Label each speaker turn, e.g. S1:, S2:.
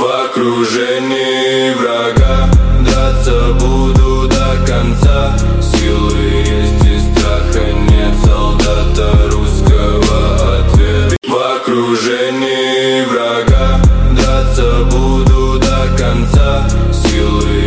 S1: В окружении врага драться буду до конца. Силы есть и страха нет, солдата русского ответ. В окружении врага драться буду до конца. Силы